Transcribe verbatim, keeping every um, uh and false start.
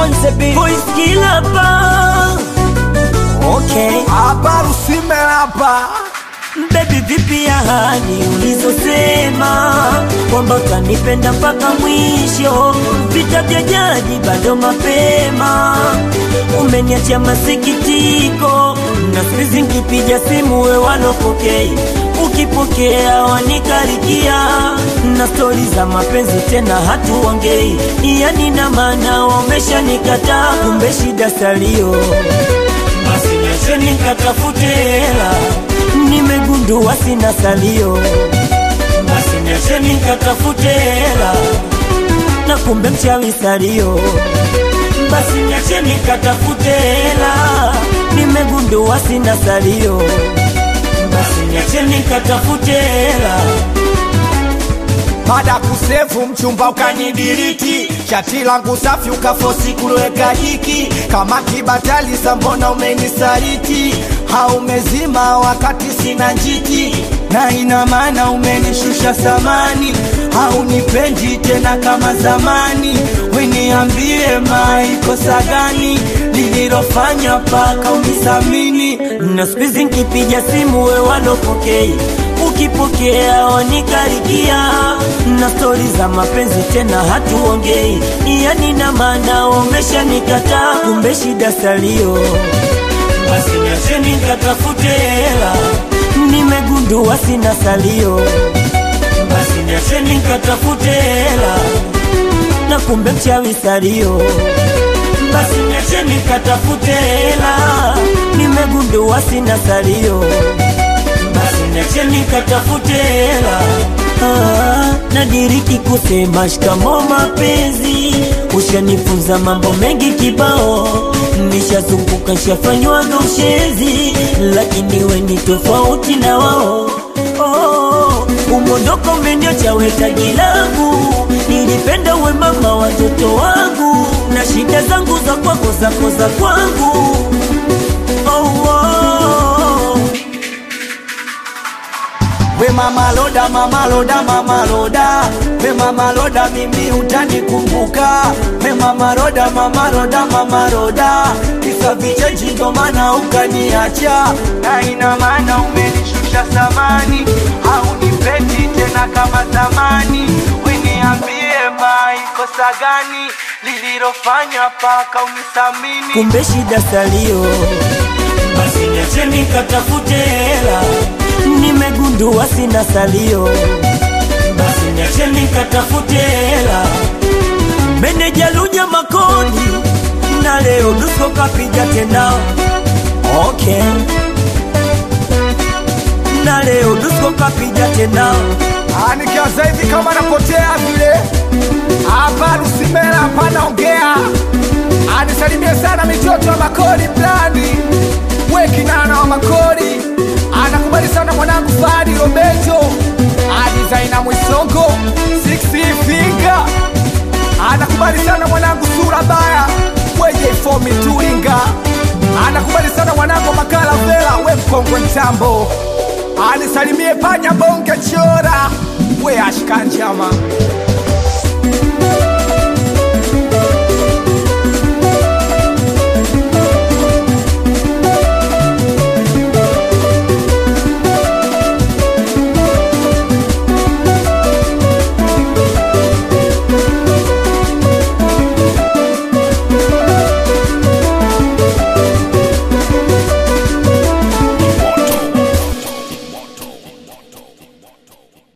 on the beat. Voice killer pa. Okay. Hapa Rusime hapa. Baby vipi ahadi ulizosema kwamba utanipenda mpaka mwisho, vita vya jadi bado mapema, umeniacha masikitiko, na sizi nkipiga simu we walopokei, ukipokea wanikarikia, na stori za mapenzi tena hatuongei, yani na maana wamesha nikataa, kumbe shida salio, basi niache nikatafute hela, nimegundua sina salio, basi niache nikatafute hela, na kumbe mchawi salio, basi niache nikatafute hela, nimegundua sina salio, basi niache nikatafute hela. Baada kusefu mchumba ukanidiriti, chati langu safi ukafosi kuloweka hiki, kama kibatali sambona umenisaliti, haumezima wakati sina njiti, na ina maana umenishusha samani, haunipendi tena kama zamani, weniambie maikosa gani nililofanya paka unisamini, na sizi nkipiga simu we walopokei, ukipokea wanikarikia, na stori za mapenzi tena hatuongei, yani na maana wamesha nikataa, kumbe shida salio, basi niache nikatafute hela, nimegundua sina salio, basi niache nikatafute hela, na kumbe mchawi salio, basi niache nikatafute hela, nimegundua sina salio, basi niache nikatafute hela. Ah, nadiriki kusema shikamo mapenzi, ushanifunza mambo mengi kibao, nishazunguka nishafanywaga ushezi, lakini we ni tofauti na wao. Oh, umondoko umeniacha wetaji langu, nilipenda we mama watoto wangu, na shida zangu za kwako zako za kwangu. Oh, oh. We mama loda, mama loda, mama loda, we mama loda, mimi utanikumbuka, we mama loda, mama loda, mama loda, kisa vichenji ndo maana ukaniacha, na ina maana umenishusha samani, haunipendi tena kama zamani, weniambie maikosa gani lililofanya paka unisamini, kumbe shida salio, basi niache nikatafute hela, nimegundua sina salio, basi niache nikatafute hela. Meneja Lunya Makodi, na leo Dusko kapiga tena. Okay, na leo Dusko kapiga tena. Anikianza hivi kama napotea vile, hapa Rusime hapa naongea, anisalimie sana mitoto wa Makodi plani, we kinana wa Makodi, anakubali sana mwanangu Fadi Roberto, Adizaina Mwisongo, Sixty Finger, anakubali sana mwanangu Sura Baya, weje fomi Turinga, anakubali sana mwanangu Makala Vela, we mkongwe mtambo, anisalimie panya bonge chora, we ashkanjama.